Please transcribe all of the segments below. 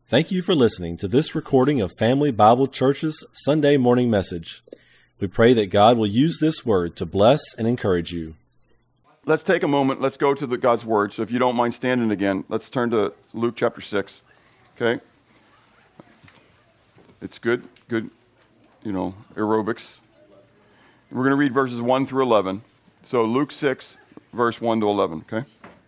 Thank you for listening to this recording of Family Bible Church's Sunday morning message. We pray that God will use this word to bless and encourage you. Let's take a moment. Let's go to God's word. So if you don't mind standing again, let's turn to Luke chapter 6. Okay? It's good, aerobics. We're going to read verses 1 through 11. So Luke 6, verse 1 to 11, okay?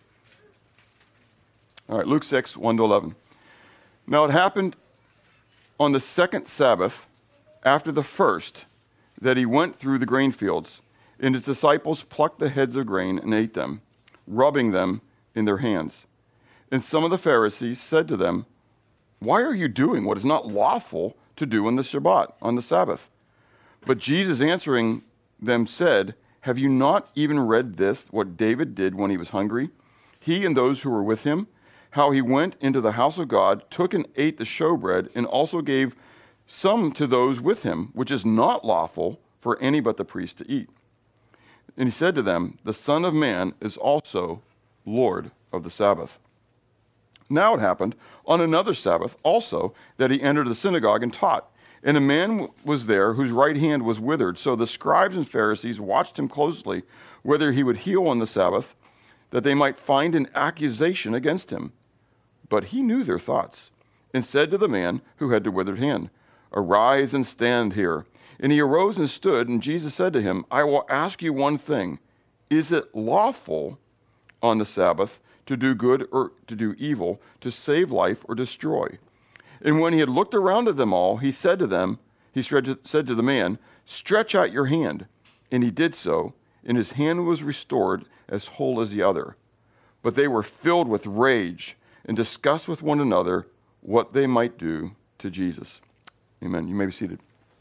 All right, Luke 6, 1 to 11. Now it happened on the second Sabbath, after the first, that he went through the grain fields, and his disciples plucked the heads of grain and ate them, rubbing them in their hands. And some of the Pharisees said to them, "Why are you doing what is not lawful to do on the Shabbat, on the Sabbath?" But Jesus answering them said, "Have you not even read this, what David did when he was hungry? He and those who were with him, how he went into the house of God, took and ate the showbread, and also gave some to those with him, which is not lawful for any but the priest to eat. And he said to them, the Son of Man is also Lord of the Sabbath." Now it happened on another Sabbath also that he entered the synagogue and taught. And a man was there whose right hand was withered. So the scribes and Pharisees watched him closely, whether he would heal on the Sabbath, that they might find an accusation against him. But he knew their thoughts, and said to the man who had the withered hand, "Arise and stand here." And he arose and stood, and Jesus said to him, "I will ask you one thing. Is it lawful on the Sabbath to do good or to do evil, to save life or destroy?" And when he had looked around at them all, he said to the man, "Stretch out your hand." And he did so, and his hand was restored as whole as the other. But they were filled with rage and discussed with one another what they might do to Jesus. Amen. You may be seated.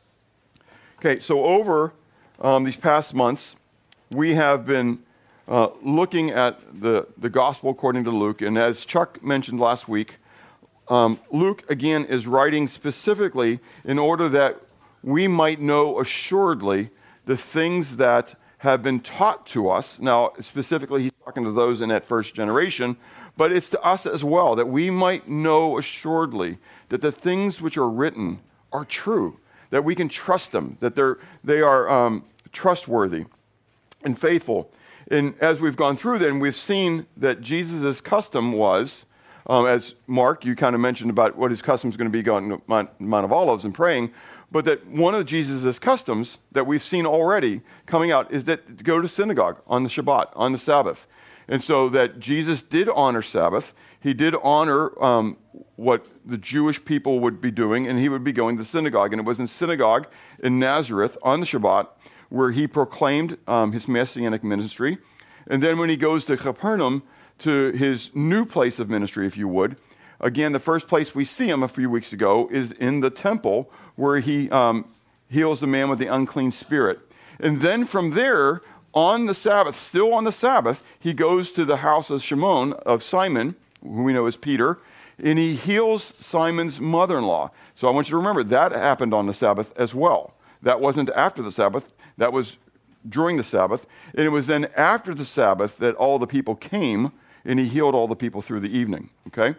Okay, so over these past months, we have been looking at the gospel according to Luke. And as Chuck mentioned last week, Luke, again, is writing specifically in order that we might know assuredly the things that have been taught to us. Now, specifically, he's talking to those in that first generation, but it's to us as well, that we might know assuredly that the things which are written are true, that we can trust them, that they are trustworthy and faithful. And as we've gone through then, we've seen that Jesus' custom was, as Mark, you kind of mentioned about what his custom is going to be going to Mount of Olives and praying, but that one of Jesus' customs that we've seen already coming out is that to go to synagogue on the Shabbat, on the Sabbath. And so that Jesus did honor Sabbath. He did honor what the Jewish people would be doing, and he would be going to the synagogue. And it was in synagogue in Nazareth on the Shabbat where he proclaimed his messianic ministry. And then when he goes to Capernaum, to his new place of ministry, if you would, again, the first place we see him a few weeks ago is in the temple where he heals the man with the unclean spirit. And then from there, on the Sabbath, still on the Sabbath, he goes to the house of Simon, who we know as Peter, and he heals Simon's mother-in-law. So I want you to remember that happened on the Sabbath as well. That wasn't after the Sabbath. That was during the Sabbath. And it was then after the Sabbath that all the people came, and he healed all the people through the evening. Okay?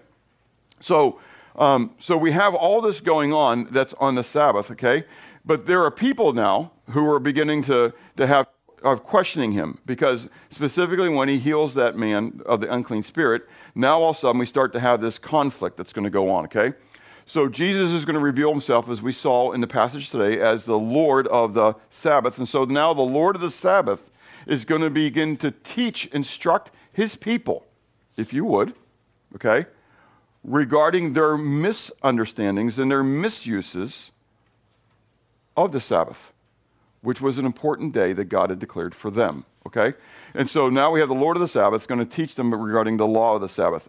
So we have all this going on that's on the Sabbath, okay? But there are people now who are beginning to have of questioning him, because specifically when he heals that man of the unclean spirit, now all of a sudden we start to have this conflict that's going to go on, okay? So Jesus is going to reveal himself, as we saw in the passage today, as the Lord of the Sabbath. And so now the Lord of the Sabbath is going to begin to instruct his people, if you would, okay, regarding their misunderstandings and their misuses of the Sabbath, which was an important day that God had declared for them, okay? And so now we have the Lord of the Sabbath going to teach them regarding the law of the Sabbath.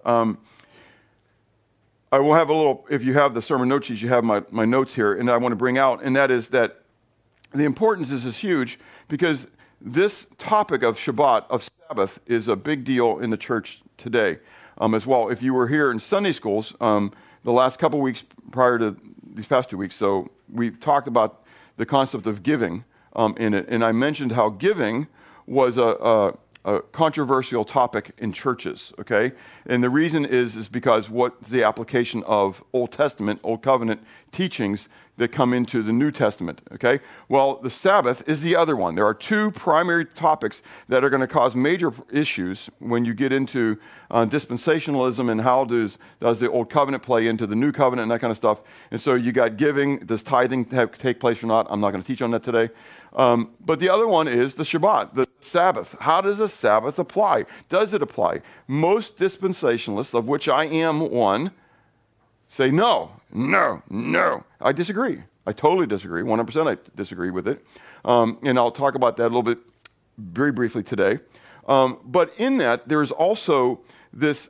I will have a little, if you have the sermon note sheets, you have my notes here, and I want to bring out, and that is that the importance is huge, because this topic of Shabbat, of Sabbath, is a big deal in the church today as well. If you were here in Sunday schools the last couple weeks prior to these past 2 weeks, so we talked about the concept of giving in it, and I mentioned how giving was a a controversial topic in churches, okay? And the reason is because what's the application of Old Testament, Old Covenant teachings that come into the New Testament, okay? Well, the Sabbath is the other one. There are two primary topics that are going to cause major issues when you get into dispensationalism and how does the Old Covenant play into the New Covenant and that kind of stuff. And so you got giving, does tithing take place or not? I'm not going to teach on that today. But the other one is the Shabbat, the Sabbath. How does the Sabbath apply? Does it apply? Most dispensationalists, of which I am one, say no. I disagree. I totally disagree. 100% I disagree with it. And I'll talk about that a little bit very briefly today. But in that, there's also this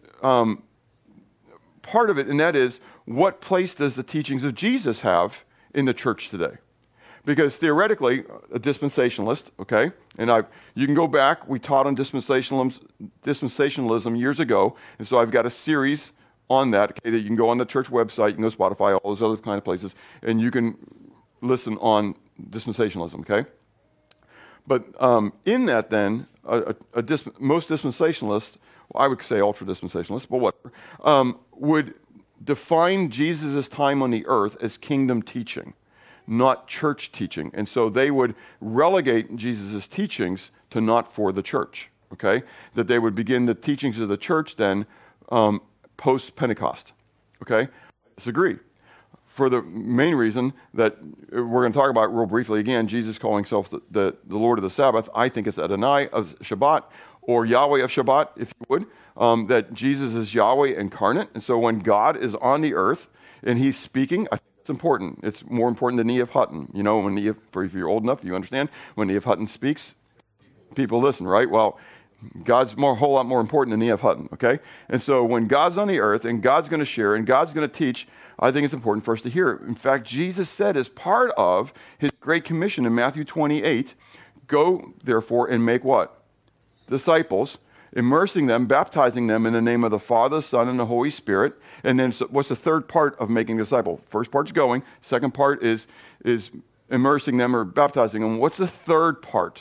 part of it, and that is, what place does the teachings of Jesus have in the church today? Because theoretically, a dispensationalist, okay, and you can go back, we taught on dispensationalism years ago, and so I've got a series on that, okay, that you can go on the church website, you can go to Spotify, all those other kind of places, and you can listen on dispensationalism, okay? But in that then, most dispensationalists, well, I would say ultra-dispensationalists, but whatever, would define Jesus' time on the earth as kingdom teaching, not church teaching. And so they would relegate Jesus' teachings to not for the church, okay? That they would begin the teachings of the church then post-Pentecost, okay? I disagree. For the main reason that we're going to talk about real briefly again, Jesus calling himself the Lord of the Sabbath. I think it's Adonai of Shabbat, or Yahweh of Shabbat, if you would, that Jesus is Yahweh incarnate. And so when God is on the earth and he's speaking, I think it's important. It's more important than Nehemiah Hutton. You know, if you're old enough, you understand, when Nehemiah Hutton speaks, people listen, right? Well, God's a whole lot more important than Nehemiah Hutton, okay? And so when God's on the earth and God's going to share and God's going to teach, I think it's important for us to hear it. In fact, Jesus said as part of his Great Commission in Matthew 28, go, therefore, and make what? Disciples, immersing them, baptizing them in the name of the Father, Son, and the Holy Spirit. And then what's the third part of making a disciple? First part's going. Second part is immersing them or baptizing them. What's the third part?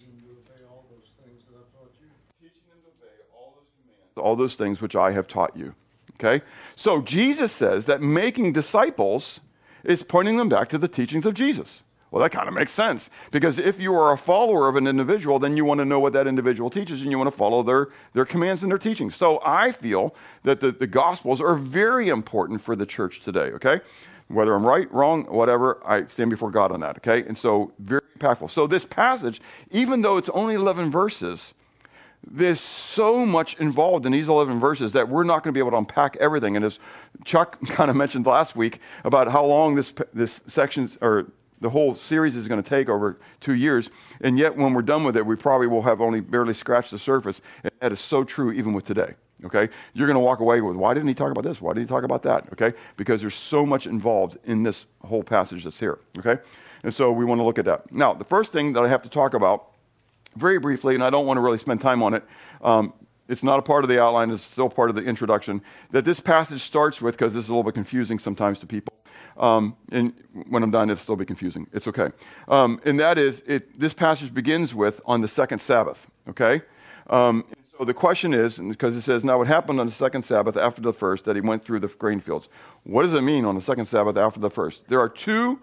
All those things which I have taught you. Okay? So Jesus says that making disciples is pointing them back to the teachings of Jesus. Well, that kind of makes sense. Because if you are a follower of an individual, then you want to know what that individual teaches and you want to follow their commands and their teachings. So I feel that the Gospels are very important for the church today. Okay? Whether I'm right, wrong, whatever, I stand before God on that. Okay? And so very impactful. So this passage, even though it's only 11 verses, there's so much involved in these 11 verses that we're not going to be able to unpack everything. And as Chuck kind of mentioned last week about how long this section or the whole series is going to take over 2 years, and yet when we're done with it, we probably will have only barely scratched the surface. And that is so true even with today. Okay, you're going to walk away with, why didn't he talk about this? Why did he talk about that? Okay, because there's so much involved in this whole passage that's here. Okay, and so we want to look at that. Now, the first thing that I have to talk about very briefly, and I don't want to really spend time on it. It's not a part of the outline. It's still part of the introduction. That this passage starts with, because this is a little bit confusing sometimes to people. And when I'm done, it'll still be confusing. It's okay. And that is, this passage begins with, on the second Sabbath. Okay? So the question is, because it says, now it happened on the second Sabbath after the first, that he went through the grain fields. What does it mean on the second Sabbath after the first? There are two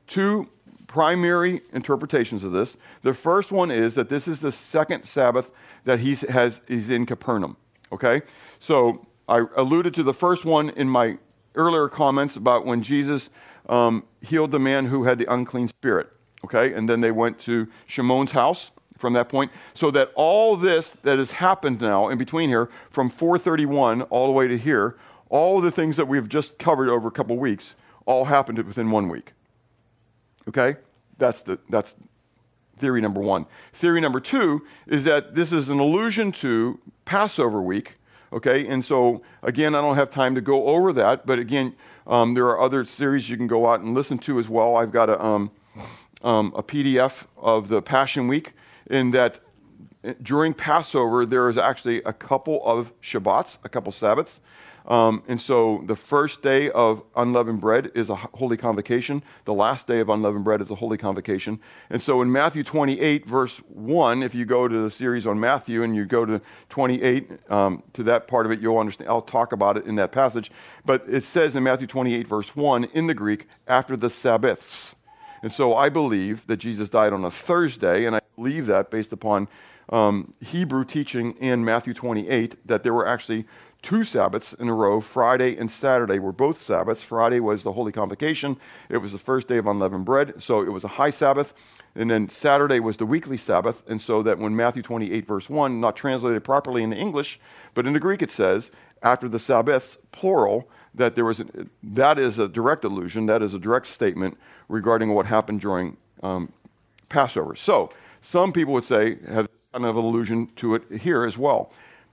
primary interpretations of this. The first one is that this is the second Sabbath that he's in Capernaum. Okay? So I alluded to the first one in my earlier comments about when Jesus healed the man who had the unclean spirit. Okay? And then they went to Shimon's house from that point. So that all this that has happened now in between here, from 431 all the way to here, all of the things that we've just covered over a couple weeks, all happened within 1 week. Okay? That's theory number one. Theory number two is that this is an allusion to Passover week. Okay? And so, again, I don't have time to go over that, but again, there are other series you can go out and listen to as well. I've got a PDF of the Passion Week, in that during Passover, there is actually a couple of Shabbats, a couple Sabbaths, And so the first day of unleavened bread is a holy convocation. The last day of unleavened bread is a holy convocation. And so in Matthew 28, verse 1, if you go to the series on Matthew and you go to 28, to that part of it, you'll understand. I'll talk about it in that passage. But it says in Matthew 28, verse 1, in the Greek, after the Sabbaths. And so I believe that Jesus died on a Thursday, and I believe that based upon Hebrew teaching in Matthew 28, that there were actually 2 Sabbaths in a row. Friday and Saturday were both Sabbaths. Friday was the Holy Convocation. It was the first day of unleavened bread, so it was a high Sabbath. And then Saturday was the weekly Sabbath. And so that when Matthew 28, verse 1, not translated properly into English, but in the Greek it says, after the Sabbaths, plural, that that is a direct allusion, that is a direct statement regarding what happened during Passover. So some people would say, have kind of an allusion to it here as well.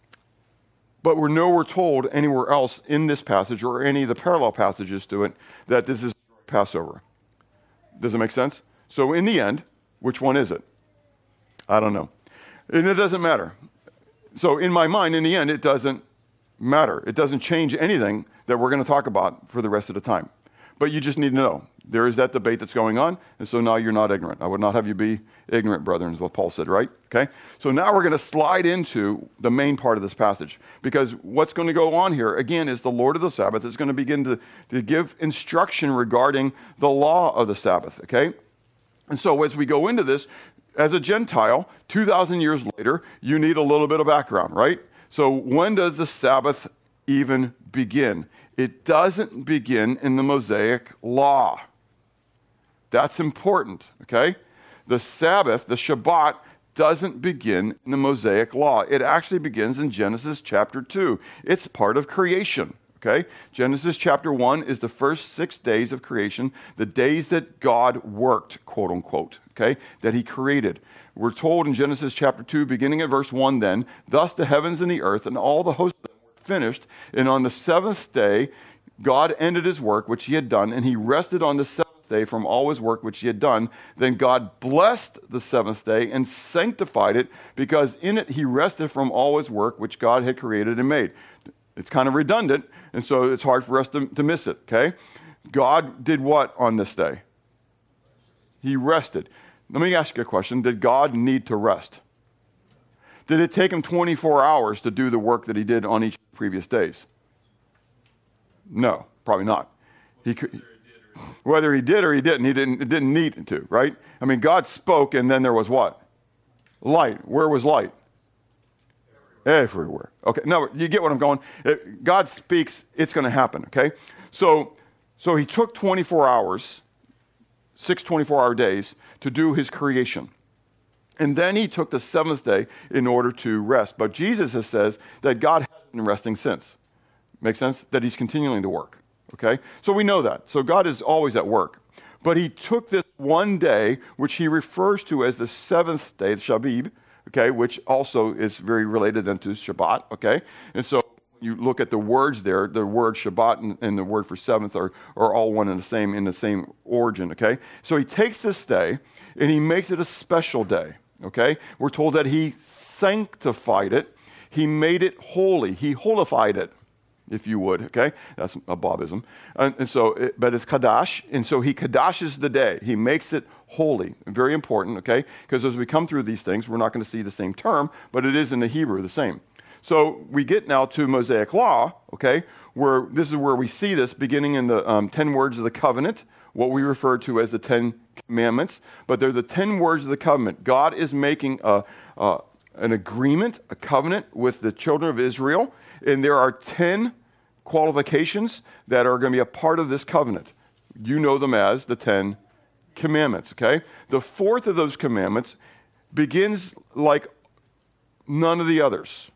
But we're nowhere told anywhere else in this passage or any of the parallel passages to it that this is Passover. Does it make sense? So in the end, which one is it? I don't know. And it doesn't matter. So in my mind, in the end, it doesn't matter. It doesn't change anything that we're going to talk about for the rest of the time. But you just need to know. There is that debate that's going on, and so now you're not ignorant. I would not have you be ignorant, brethren, is what Paul said, right? Okay? So now we're going to slide into the main part of this passage, because what's going to go on here, again, is the Lord of the Sabbath is going to begin to give instruction regarding the law of the Sabbath, okay? And so as we go into this, as a Gentile, 2,000 years later, you need a little bit of background, right? So when does the Sabbath even begin? It doesn't begin in the Mosaic law. That's important, okay? The Sabbath, the Shabbat, doesn't begin in the Mosaic law. It actually begins in Genesis chapter 2. It's part of creation, okay? Genesis chapter 1 is the first 6 days of creation, the days that God worked, quote unquote, okay, that he created. We're told in Genesis chapter 2, beginning at verse 1 then, thus the heavens and the earth and all the hosts of them were finished, and on the 7th day God ended his work which he had done, and he rested on the 7th day from all his work which he had done. Then God blessed the 7th day and sanctified it, because in it he rested from all his work which God had created and made. It's kind of redundant, and so it's hard for us to miss it, okay? God did what on this day? He rested. Let me ask you a question. Did God need to rest? Did it take him 24 hours to do the work that he did on each of the previous days? No, probably not. He could, whether he did or he didn't, it didn't need to, right? I mean, God spoke, and then there was what? Light. Where was light? Everywhere. Okay, no, you get what I'm going. God speaks, it's going to happen, okay? So he took 24 hours, 6 24-hour days, to do his creation. And then he took the 7th day in order to rest. But Jesus says that God hasn't been resting since. Make sense? That he's continuing to work. Okay? So we know that. So God is always at work. But he took this one day, which he refers to as the 7th day, the Shabib, okay, which also is very related then to Shabbat, okay? And so you look at the words there, the word Shabbat and the word for 7th are all one and in the same origin, okay? So he takes this day and he makes it a special day, okay? We're told that he sanctified it. He made it holy. He holified it, if you would, okay? That's a Bobism. And so, but it's Kadash, and so he Kadashes the day. He makes it holy. Very important, okay? Because as we come through these things, we're not going to see the same term, but it is in the Hebrew the same. So we get now to Mosaic law, okay, where this is where we see this beginning in the 10 words of the covenant, what we refer to as the 10 commandments, but they're the 10 words of the covenant. God is making an agreement, a covenant with the children of Israel, and there are 10 qualifications that are going to be a part of this covenant. You know them as the 10 commandments, okay? The 4th of those commandments begins like none of the others.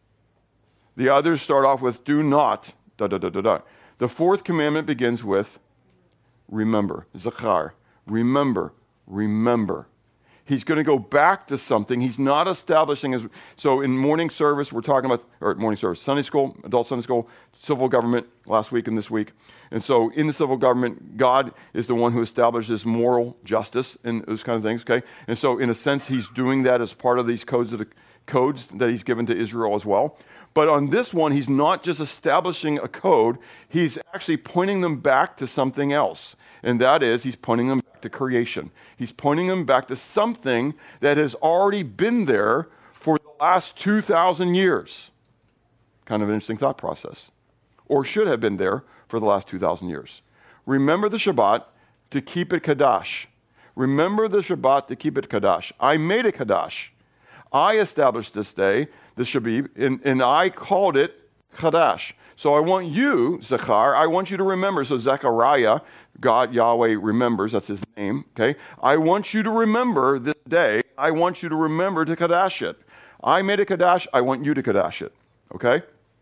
The others start off with do not, da, da, da, da, da. The 4th commandment begins with remember, zachar, remember, remember. He's going to go back to something. He's not establishing his... So in morning service, we're talking about... Or morning service, Sunday school, adult Sunday school, civil government last week and this week. And so in the civil government, God is the one who establishes moral justice and those kind of things, okay? And so in a sense, he's doing that as part of these codes of the codes that he's given to Israel as well. But on this one, he's not just establishing a code, he's actually pointing them back to something else. And that is, he's pointing them back to creation. He's pointing them back to something that has already been there for the last 2,000 years. Kind of an interesting thought process. Or should have been there for the last 2,000 years. Remember the Shabbat to keep it Kadash. Remember the Shabbat to keep it Kadash. I made it Kadash. I established this day, the Shabbat, and I called it Kadash. So I want you, Zechar, I want you to remember. So Zechariah, God, Yahweh remembers, that's his name, okay? I want you to remember this day. I want you to remember to Kadash it. I made it Kadash, I want you to Kadash it, okay?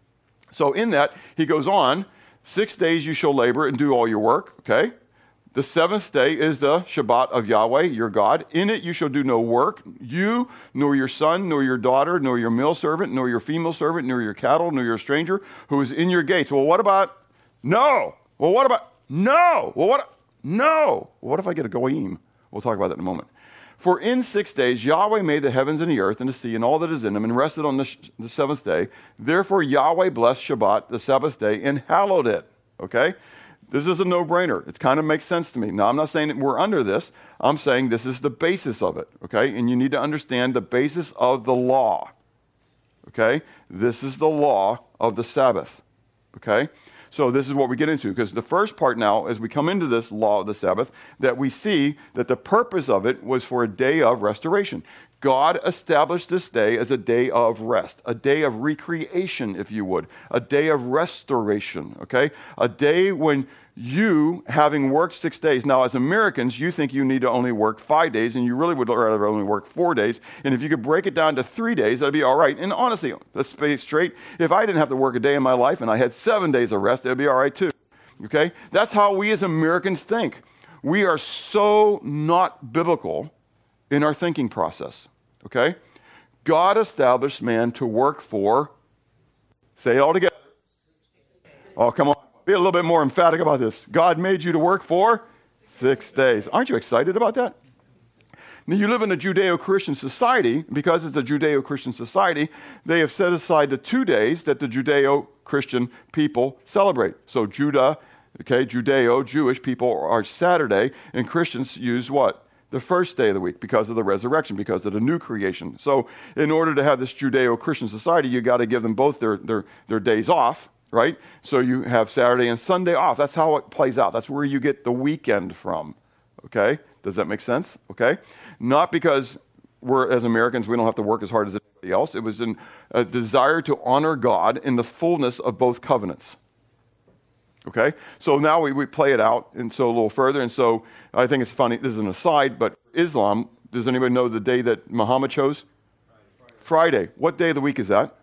So in that, he goes on, 6 days you shall labor and do all your work, okay? The seventh day is the Shabbat of Yahweh, your God. In it you shall do no work, you, nor your son, nor your daughter, nor your male servant, nor your female servant, nor your cattle, nor your stranger who is in your gates. Well, what about no? Well, what about no? Well, what? No. What if I get a goyim? We'll talk about that in a moment. For in 6 days Yahweh made the heavens and the earth and the sea and all that is in them, and rested on the seventh day. Therefore Yahweh blessed Shabbat, the Sabbath day, and hallowed it. Okay? This is a no-brainer. It kind of makes sense to me. Now, I'm not saying that we're under this. I'm saying this is the basis of it, okay? And you need to understand the basis of the law, okay? This is the law of the Sabbath, okay? So this is what we get into, because the first part now, as we come into this law of the Sabbath, that we see that the purpose of it was for a day of restoration. God established this day as a day of rest, a day of recreation, if you would, a day of restoration, okay? A day when you, having worked 6 days, now as Americans, you think you need to only work 5 days, and you really would rather only work 4 days, and if you could break it down to 3 days, that'd be all right. And honestly, let's be straight, if I didn't have to work a day in my life and I had 7 days of rest, it'd be all right too, okay? That's how we as Americans think. We are so not biblical in our thinking process. Okay? God established man to work for, say it all together. Oh, come on. Be a little bit more emphatic about this. God made you to work for 6 days. Aren't you excited about that? Now, you live in a Judeo-Christian society. Because it's a Judeo-Christian society, they have set aside the 2 days that the Judeo-Christian people celebrate. So Judah, okay, Judeo, Jewish people are Saturday, and Christians use what? The first day of the week, because of the resurrection, because of the new creation. So in order to have this Judeo-Christian society, you got to give them both their days off, right? So you have Saturday and Sunday off. That's how it plays out. That's where you get the weekend from, okay? Does that make sense? Okay? Not because we're, as Americans, we don't have to work as hard as anybody else. It was a desire to honor God in the fullness of both covenants. Okay, so now we play it out, and so a little further, and so I think it's funny, this is an aside, but Islam, does anybody know the day that Muhammad chose? Friday. What day of the week is that?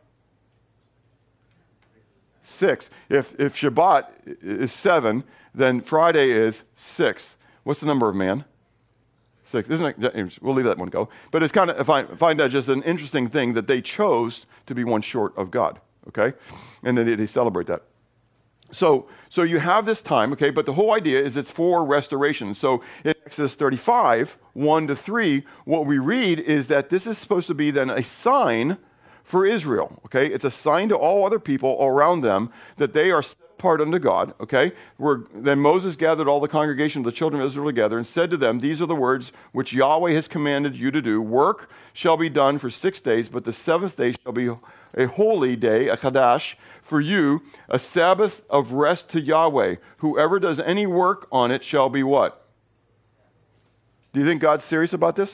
6. If Shabbat is 7, then Friday is 6. What's the number of man? 6. Isn't it? We'll leave that one go. But it's kind of, I find that just an interesting thing that they chose to be one short of God, okay? And then they celebrate that. So you have this time, okay, but the whole idea is it's for restoration. So in Exodus 35, 1-3, what we read is that this is supposed to be then a sign for Israel, okay? It's a sign to all other people around them that they are set apart unto God, okay? Then Moses gathered all the congregation of the children of Israel together and said to them, these are the words which Yahweh has commanded you to do. Work shall be done for 6 days, but the seventh day shall be a holy day, a Kadash, for you, a Sabbath of rest to Yahweh. Whoever does any work on it shall be what? Do you think God's serious about this?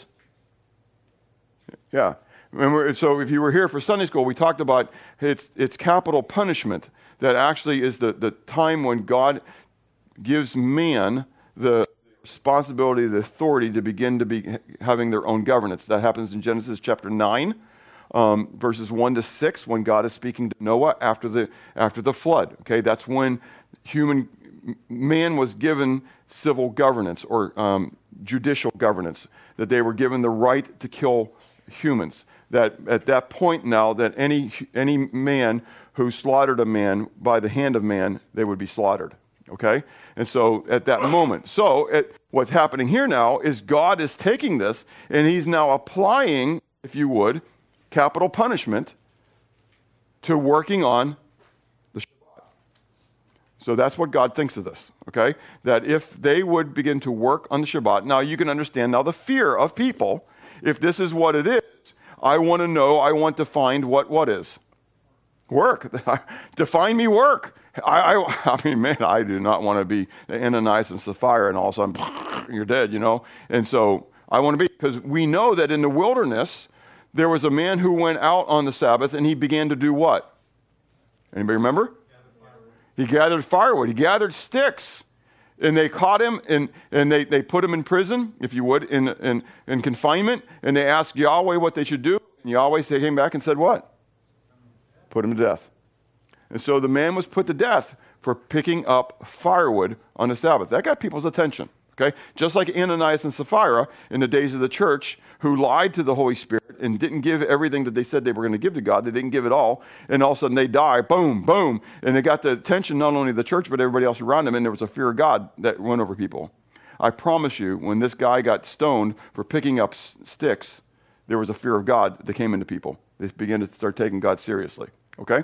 Yeah. Remember, so if you were here for Sunday school, we talked about it's capital punishment that actually is the time when God gives man the responsibility, the authority to begin to be having their own governance. That happens in Genesis chapter 9. Verses 1-6, when God is speaking to Noah after the flood. Okay, that's when man was given civil governance or judicial governance, that they were given the right to kill humans. That at that point now, that any man who slaughtered a man by the hand of man, they would be slaughtered. Okay, and so at that moment, what's happening here now is God is taking this and He's now applying, if you would, capital punishment to working on the Shabbat. So that's what God thinks of this, okay? That if they would begin to work on the Shabbat, now you can understand now the fear of people. If this is what it is, I want to know, I want to find what is. Work. Define me work. I mean, man, I do not want to be Ananias and Sapphira and all of a sudden you're dead, you know? And so I want to be, because we know that in the wilderness, there was a man who went out on the Sabbath and he began to do what? Anybody remember? He gathered firewood. He gathered sticks. And they caught him and they put him in prison, if you would, in confinement. And they asked Yahweh what they should do. And Yahweh came back and said what? Put him to death. And so the man was put to death for picking up firewood on the Sabbath. That got people's attention. Okay? Just like Ananias and Sapphira in the days of the church, who lied to the Holy Spirit and didn't give everything that they said they were going to give to God. They didn't give it all. And all of a sudden they die. Boom, boom. And they got the attention not only of the church, but everybody else around them. And there was a fear of God that went over people. I promise you, when this guy got stoned for picking up sticks, there was a fear of God that came into people. They began to start taking God seriously. Okay?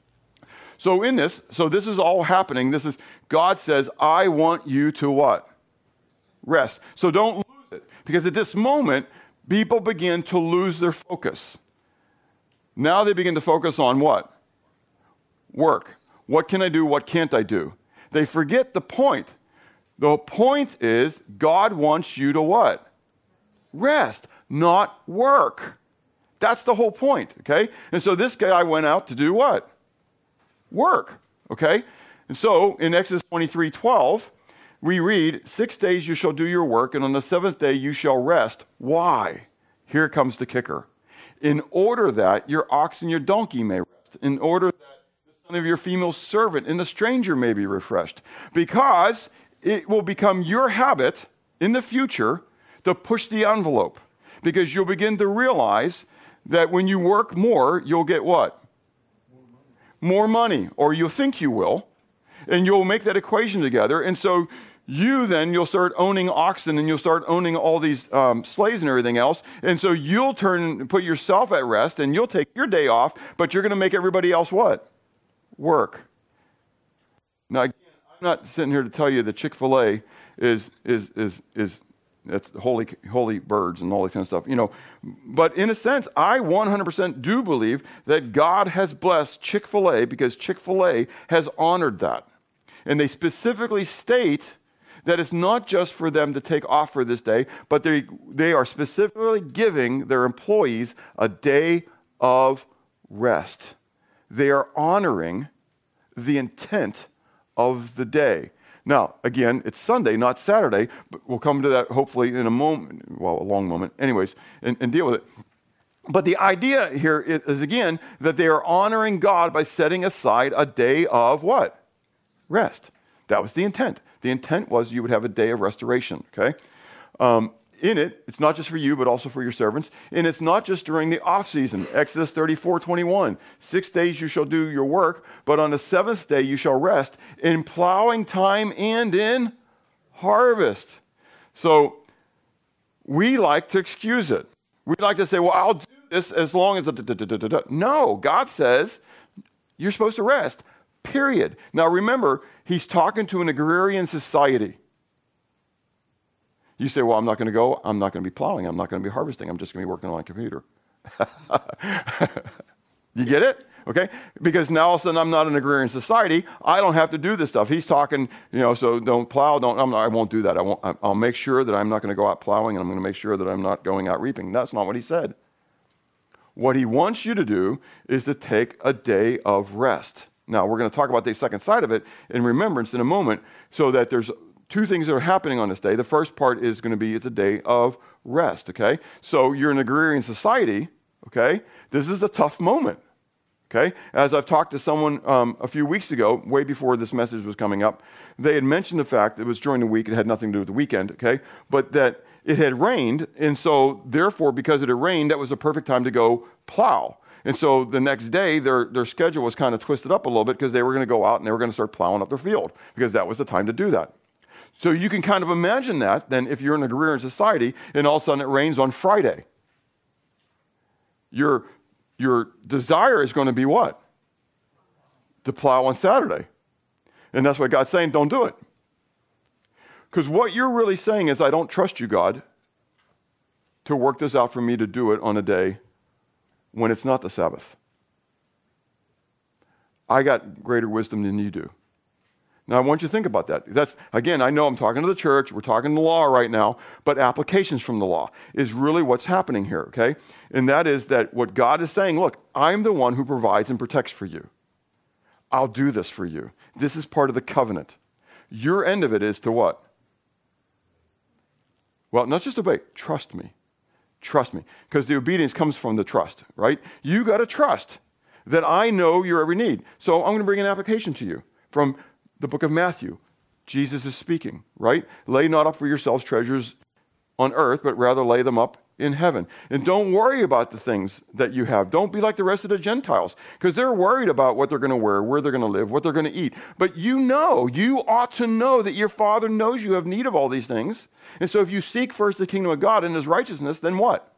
So in this, this is all happening. This is, God says, I want you to what? Rest. So don't lose it. Because at this moment, people begin to lose their focus. Now they begin to focus on what? Work. What can I do? What can't I do? They forget the point. The point is God wants you to what? Rest, not work. That's the whole point, okay? And so this guy went out to do what? Work, okay? And so in Exodus 23:12, we read, 6 days you shall do your work, and on the seventh day you shall rest. Why? Here comes the kicker. In order that your ox and your donkey may rest. In order that the son of your female servant and the stranger may be refreshed. Because it will become your habit in the future to push the envelope. Because you'll begin to realize that when you work more, you'll get what? More money. Or you'll think you will. And you'll make that equation together. And so you'll start owning oxen and you'll start owning all these slaves and everything else. And so you'll put yourself at rest and you'll take your day off, but you're going to make everybody else what? Work. Now, again, I'm not sitting here to tell you that Chick-fil-A is that's holy birds and all that kind of stuff, you know. But in a sense, I 100% do believe that God has blessed Chick-fil-A because Chick-fil-A has honored that. And they specifically state that it's not just for them to take off for this day, but they are specifically giving their employees a day of rest. They are honoring the intent of the day. Now, again, it's Sunday, not Saturday, but we'll come to that hopefully in a moment, well, a long moment, anyways, and deal with it. But the idea here is, again, that they are honoring God by setting aside a day of what? Rest. That was the intent. The intent was you would have a day of restoration, okay? In it, it's not just for you, but also for your servants. And it's not just during the off season. Exodus 34:21. 6 days you shall do your work, but on the seventh day you shall rest in plowing time and in harvest. So we like to excuse it. We like to say, well, I'll do this as long as... No, God says you're supposed to rest, period. Now remember, he's talking to an agrarian society. You say, well, I'm not going to go. I'm not going to be plowing. I'm not going to be harvesting. I'm just going to be working on my computer. You get it? Okay? Because now all of a sudden I'm not an agrarian society. I don't have to do this stuff. He's talking, so don't plow. I won't do that. I'll make sure that I'm not going to go out plowing, and I'm going to make sure that I'm not going out reaping. That's not what he said. What he wants you to do is to take a day of rest. Now, we're going to talk about the second side of it in remembrance in a moment, so that there's two things that are happening on this day. The first part is going to be it's a day of rest, okay? So you're an agrarian society, okay? This is a tough moment, okay? As I've talked to someone a few weeks ago, way before this message was coming up, they had mentioned the fact that it was during the week, it had nothing to do with the weekend, okay? But that it had rained, and so therefore, because it had rained, that was a perfect time to go plow. And so the next day, their schedule was kind of twisted up a little bit because they were going to go out and they were going to start plowing up their field because that was the time to do that. So you can kind of imagine that then if you're in an agrarian society and all of a sudden it rains on Friday. Your your desire is going to be what? To plow on Saturday. And that's why God's saying, don't do it. Because what you're really saying is, I don't trust you, God, to work this out for me to do it on a day when it's not the Sabbath. I got greater wisdom than you do. Now, I want you to think about that. That's, again, I know I'm talking to the church, we're talking the law right now, but applications from the law is really what's happening here, okay? And that is that what God is saying, look, I'm the one who provides and protects for you. I'll do this for you. This is part of the covenant. Your end of it is to what? Well, not just obey, trust me. Trust me. Because the obedience comes from the trust, right? You got to trust that I know your every need. So I'm going to bring an application to you from the book of Matthew. Jesus is speaking, right? Lay not up for yourselves treasures on earth, but rather lay them up in heaven. And don't worry about the things that you have. Don't be like the rest of the Gentiles, because they're worried about what they're going to wear, where they're going to live, what they're going to eat. But you ought to know that your Father knows you have need of all these things. And so if you seek first the kingdom of God and his righteousness, then what?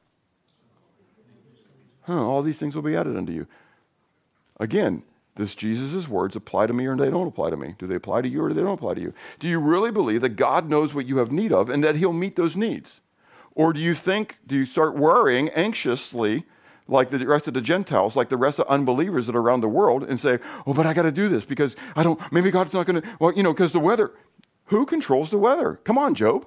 All these things will be added unto you. Again, does Jesus' words apply to me or they don't apply to me? Do they apply to you or do they don't apply to you? Do you really believe that God knows what you have need of and that he'll meet those needs? Or do you start worrying anxiously like the rest of the Gentiles, like the rest of unbelievers that are around the world and say, oh, but I got to do this because maybe God's not going to, because the weather. Who controls the weather? Come on, Job.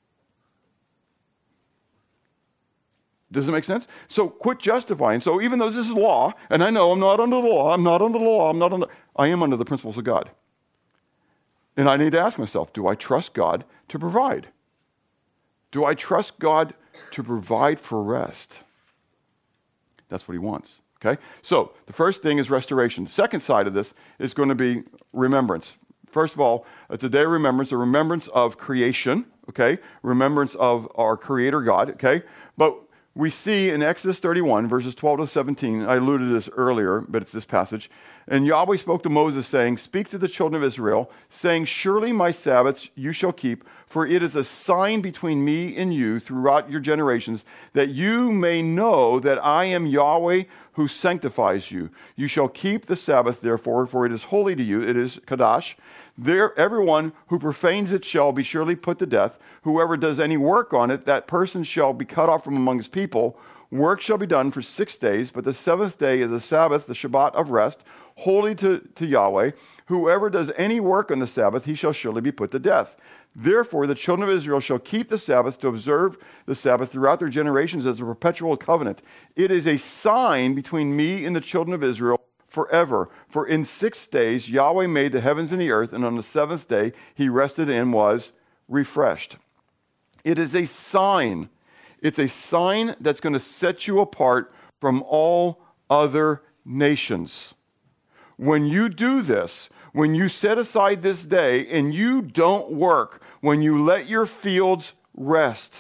Does it make sense? So quit justifying. So even though this is law, and I know I'm not under the law, I am under the principles of God. And I need to ask myself, do I trust God to provide? Do I trust God to provide for rest? That's what he wants, okay? So the first thing is restoration. The second side of this is going to be remembrance. First of all, it's a day of remembrance, a remembrance of creation, okay? Remembrance of our Creator God, okay? But we see in Exodus 31, verses 12 to 17, I alluded to this earlier, but it's this passage. And Yahweh spoke to Moses, saying, speak to the children of Israel, saying, surely my Sabbaths you shall keep, for it is a sign between me and you throughout your generations, that you may know that I am Yahweh who sanctifies you. You shall keep the Sabbath, therefore, for it is holy to you. It is Kadash. There, everyone who profanes it shall be surely put to death. Whoever does any work on it, that person shall be cut off from among his people. Work shall be done for 6 days, but the seventh day is the Sabbath, the Shabbat of rest, holy to Yahweh. Whoever does any work on the Sabbath, he shall surely be put to death. Therefore, the children of Israel shall keep the Sabbath to observe the Sabbath throughout their generations as a perpetual covenant. It is a sign between me and the children of Israel forever. For in 6 days Yahweh made the heavens and the earth, and on the seventh day he rested and was refreshed. It is a sign. It's a sign that's going to set you apart from all other nations. When you do this, when you set aside this day and you don't work, when you let your fields rest,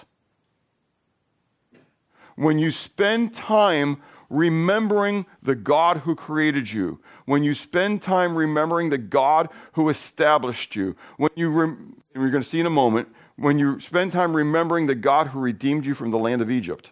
when you spend time remembering the God who created you, when you spend time remembering the God who established you, when and we're going to see in a moment, when you spend time remembering the God who redeemed you from the land of Egypt,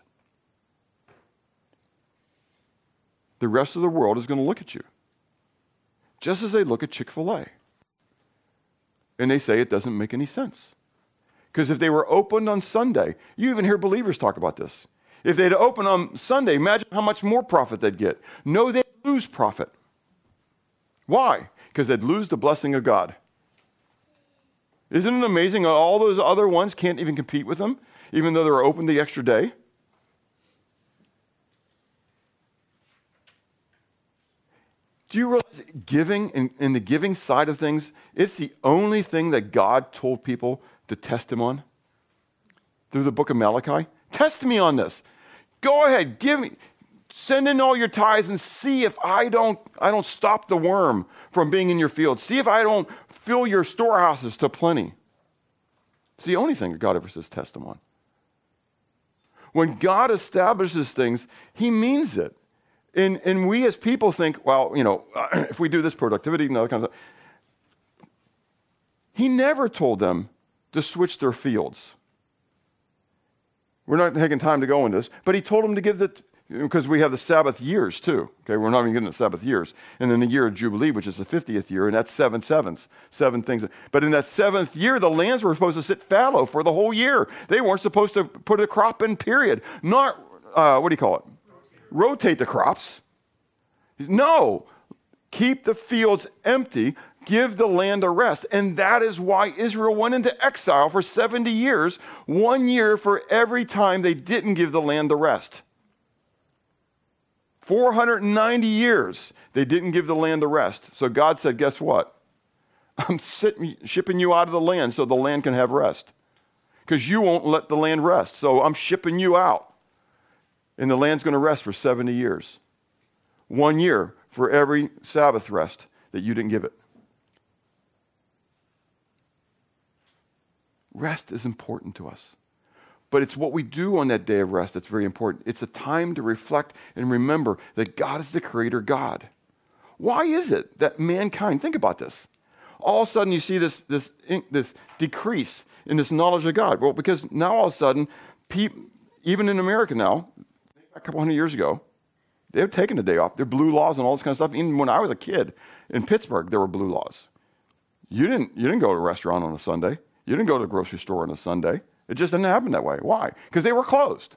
the rest of the world is going to look at you, just as they look at Chick-fil-A. And they say it doesn't make any sense. Because if they were opened on Sunday, you even hear believers talk about this. If they'd open on Sunday, imagine how much more profit they'd get. No, they'd lose profit. Why? Because they'd lose the blessing of God. Isn't it amazing all those other ones can't even compete with them, even though they're open the extra day? Do you realize giving, in the giving side of things, it's the only thing that God told people to test him on? Through the book of Malachi? Test me on this. Go ahead, send in all your tithes and see if I don't stop the worm from being in your field. See if I don't fill your storehouses to plenty. It's the only thing that God ever says test him on. When God establishes things, he means it. And we as people think, well, if we do this productivity and other kinds of stuff. He never told them to switch their fields. We're not taking time to go into this, but he told them to give because we have the Sabbath years too. Okay, we're not even getting the Sabbath years. And then the year of Jubilee, which is the 50th year, and that's 7 sevens, 7 things. But in that 7th year, the lands were supposed to sit fallow for the whole year. They weren't supposed to put a crop in, period. Not, rotate the crops. No, keep the fields empty, give the land a rest. And that is why Israel went into exile for 70 years, 1 year for every time they didn't give the land the rest. 490 years, they didn't give the land a rest. So God said, guess what? I'm shipping you out of the land so the land can have rest. Because you won't let the land rest. So I'm shipping you out. And the land's going to rest for 70 years. 1 year for every Sabbath rest that you didn't give it. Rest is important to us. But it's what we do on that day of rest that's very important. It's a time to reflect and remember that God is the creator God. Why is it that mankind, think about this, all of a sudden you see this decrease in this knowledge of God? Well, because now all of a sudden, even in America now, a couple hundred years ago, they've taken the day off. There are blue laws and all this kind of stuff. Even when I was a kid in Pittsburgh, there were blue laws. You didn't go to a restaurant on a Sunday. You didn't go to a grocery store on a Sunday. It just didn't happen that way. Why? Because they were closed.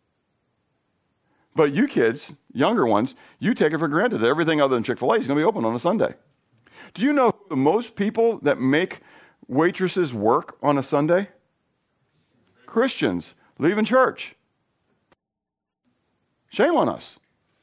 But you kids, younger ones, you take it for granted that everything other than Chick-fil-A is going to be open on a Sunday. Do you know the most people that make waitresses work on a Sunday? Christians leaving church. Shame on us.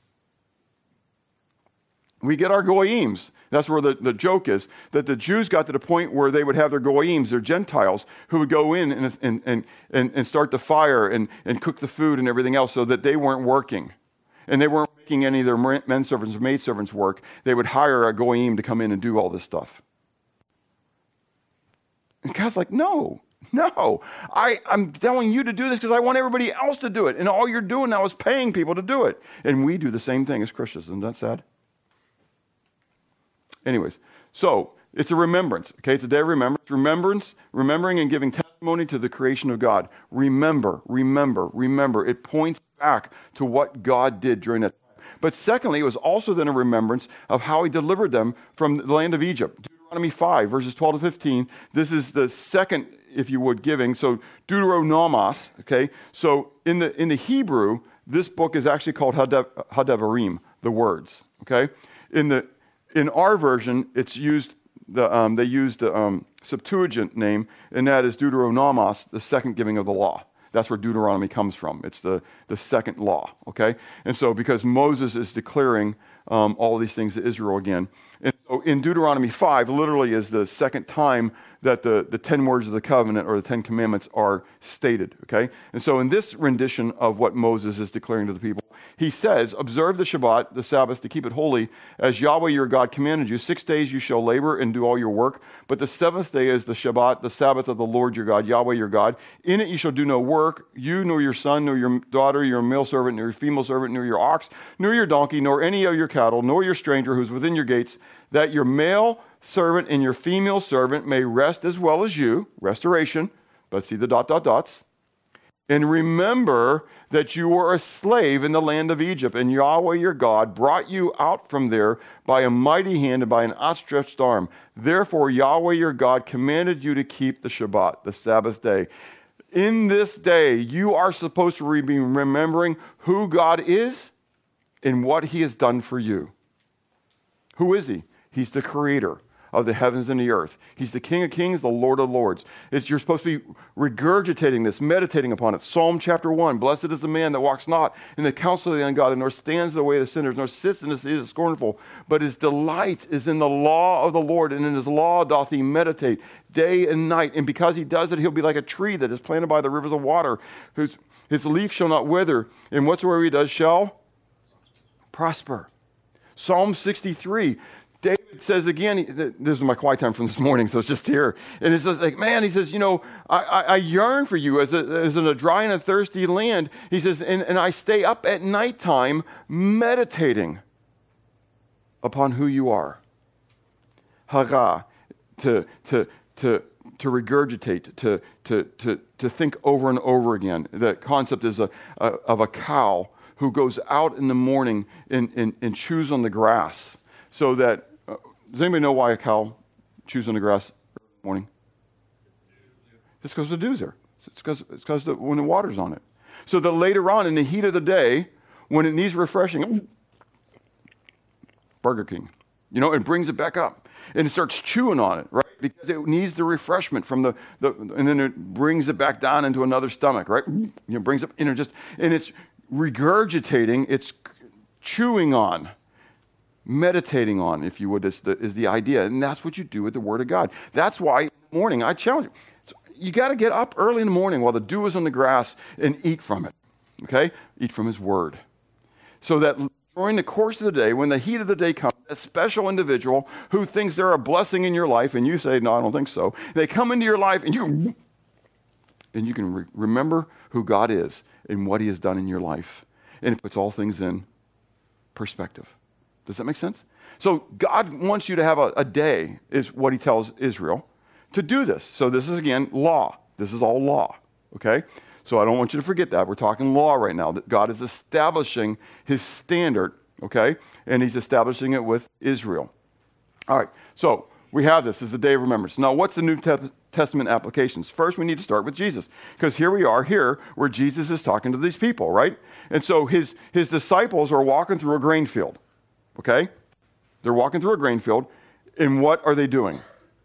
We get our goyims. That's where the joke is, that the Jews got to the point where they would have their goyims, their Gentiles, who would go in and start the fire and cook the food and everything else so that they weren't working. And they weren't making any of their men servants or maid servants work. They would hire a goyim to come in and do all this stuff. And God's like, no, I'm telling you to do this because I want everybody else to do it. And all you're doing now is paying people to do it. And we do the same thing as Christians. Isn't that sad? Anyways, so it's a remembrance, okay? It's a day of remembrance, remembering and giving testimony to the creation of God. Remember. It points back to what God did during that time. But secondly, it was also then a remembrance of how he delivered them from the land of Egypt. Deuteronomy 5, verses 12 to 15. This is the second, if you would, giving. So Deuteronomos, okay? So in the Hebrew, this book is actually called Hadevarim, the words, okay? In our version, it's used. They used the Septuagint name, and that is Deuteronomos, the second giving of the law. That's where Deuteronomy comes from. It's the second law. Okay, and so because Moses is declaring all these things to Israel again, and so in Deuteronomy 5, literally is the second time that the 10 words of the covenant or the 10 commandments are stated. Okay, and so in this rendition of what Moses is declaring to the people, he says, observe the Shabbat, the Sabbath, to keep it holy, as Yahweh your God commanded you. 6 days you shall labor and do all your work. But the 7th day is the Shabbat, the Sabbath of the Lord your God, Yahweh your God. In it you shall do no work, you nor your son, nor your daughter, your male servant, nor your female servant, nor your ox, nor your donkey, nor any of your cattle, nor your stranger who is within your gates, that your male servant and your female servant may rest as well as you. Restoration. But see the dots. And remember that you were a slave in the land of Egypt, and Yahweh your God brought you out from there by a mighty hand and by an outstretched arm. Therefore Yahweh your God commanded you to keep the Shabbat, the Sabbath day. In this day, you are supposed to be remembering who God is and what he has done for you. Who is he? He's the creator of the heavens and the earth. He's the King of kings, the Lord of lords. You're supposed to be regurgitating this, meditating upon it. Psalm chapter 1, blessed is the man that walks not in the counsel of the ungodly, nor stands in the way of sinners, nor sits in the seat of the scornful, but his delight is in the law of the Lord, and in his law doth he meditate day and night. And because he does it, he'll be like a tree that is planted by the rivers of water, whose his leaf shall not wither, and whatsoever he does shall prosper. Psalm 63, David says again, this is my quiet time from this morning, so it's just here. And it's just like, man, he says, I yearn for you as in a dry and a thirsty land. He says, and I stay up at nighttime meditating upon who you are. Hara, to regurgitate, to think over and over again. The concept is of a cow who goes out in the morning and chews on the grass so that, does anybody know why a cow chews on the grass in the morning? It's because the dew's there. It's because when the water's on it. So that later on in the heat of the day, when it needs refreshing, Burger King, it brings it back up. And it starts chewing on it, right? Because it needs the refreshment from and then it brings it back down into another stomach, right? Brings up, and it's regurgitating, it's chewing on, meditating on, if you would, is the idea. And that's what you do with the Word of God. That's why in the morning, I challenge you. You got to get up early in the morning while the dew is on the grass and eat from it, okay? Eat from His Word. So that during the course of the day, when the heat of the day comes, that special individual who thinks they're a blessing in your life, and you say, no, I don't think so, they come into your life, and you can remember who God is and what He has done in your life. And it puts all things in perspective. Does that make sense? So God wants you to have a day, is what He tells Israel, to do this. So this is, again, law. This is all law, okay? So I don't want you to forget that. We're talking law right now, that God is establishing His standard, okay? And He's establishing it with Israel. All right, so we have this as a day of remembrance. Now, what's the New Testament applications? First, we need to start with Jesus, because here we are here where Jesus is talking to these people, right? And so his disciples are walking through a grain field, okay? They're walking through a grain field, and what are they doing?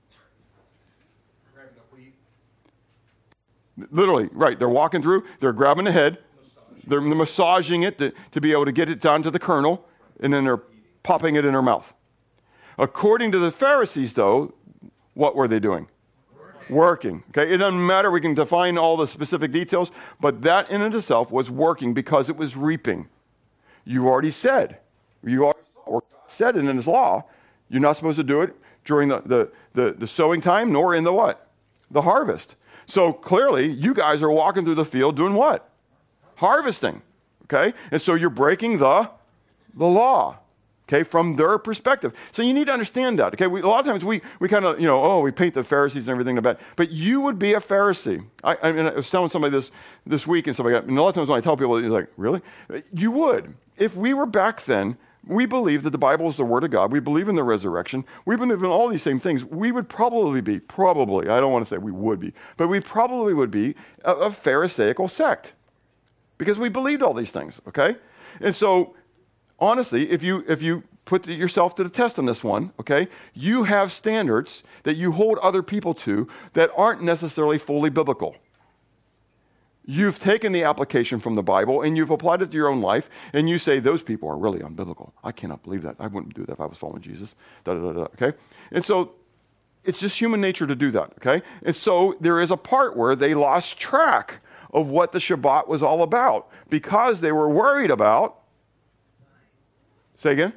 Literally, right. They're walking through, they're grabbing the head, they're massaging it to be able to get it down to the kernel, and then they're popping it in their mouth. According to the Pharisees, though, what were they doing? Working. Okay, it doesn't matter, we can define all the specific details, but that in and of itself was working because it was reaping. You already said it in His law, you're not supposed to do it during the sowing time, nor in the what? The harvest. So clearly, you guys are walking through the field doing what? Harvesting, okay? And so you're breaking the law, okay, from their perspective. So you need to understand that, okay? A lot of times we kind of, we paint the Pharisees and everything about, but you would be a Pharisee. I was telling somebody this week and stuff like that, and a lot of times when I tell people, they're like, really? You would. If we were back then, we believe that the Bible is the Word of God. We believe in the resurrection. We believe in all these same things. We would probably, I don't want to say we would be, but we probably would be a Pharisaical sect because we believed all these things, okay? And so, honestly, if you put yourself to the test on this one, okay, you have standards that you hold other people to that aren't necessarily fully biblical. You've taken the application from the Bible and you've applied it to your own life, and you say, those people are really unbiblical. I cannot believe that. I wouldn't do that if I was following Jesus. Okay? And so it's just human nature to do that, okay? And so there is a part where they lost track of what the Shabbat was all about because they were worried about, say again?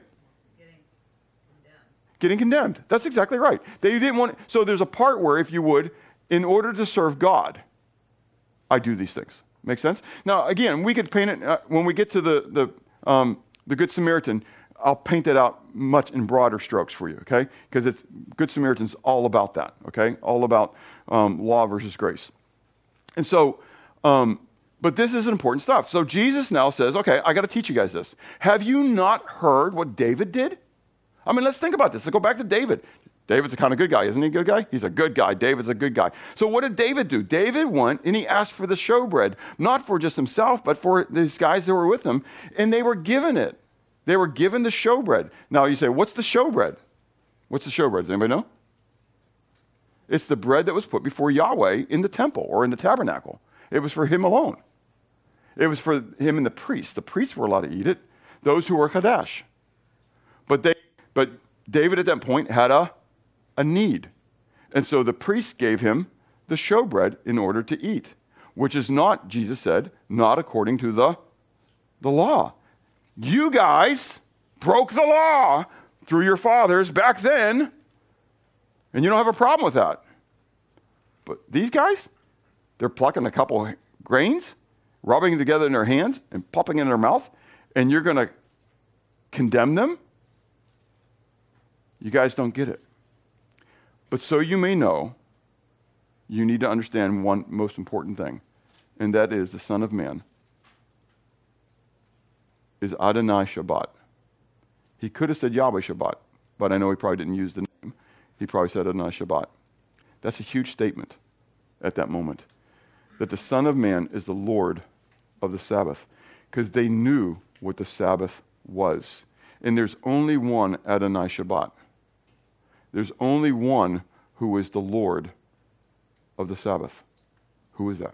Getting condemned. That's exactly right. They didn't want, so there's a part where, if you would, in order to serve God, I do these things. Make sense? Now, again, we could paint it, when we get to the Good Samaritan, I'll paint it out much in broader strokes for you, okay? Because Good Samaritan's all about that, okay? All about law versus grace. And so, but this is important stuff. So Jesus now says, okay, I got to teach you guys this. Have you not heard what David did? I mean, let's think about this. Let's go back to David. David's a kind of good guy, isn't he a good guy? He's a good guy. David's a good guy. So what did David do? David went and he asked for the showbread, not for just himself, but for these guys that were with him, and they were given it. They were given the showbread. Now you say, what's the showbread? What's the showbread? Does anybody know? It's the bread that was put before Yahweh in the temple or in the tabernacle. It was for him alone. It was for him and the priests. The priests were allowed to eat it, those who were Kadash. But David at that point had a need. And so the priest gave him the showbread in order to eat, which is not, Jesus said, not according to the law. You guys broke the law through your fathers back then, and you don't have a problem with that. But these guys, they're plucking a couple grains, rubbing it together in their hands, and popping it in their mouth, and you're going to condemn them? You guys don't get it. But so you may know, you need to understand one most important thing, and that is the Son of Man is Adonai Shabbat. He could have said Yahweh Shabbat, but I know he probably didn't use the name. He probably said Adonai Shabbat. That's a huge statement at that moment, that the Son of Man is the Lord of the Sabbath, because they knew what the Sabbath was. And there's only one Adonai Shabbat. There's only one who is the Lord of the Sabbath. Who is that?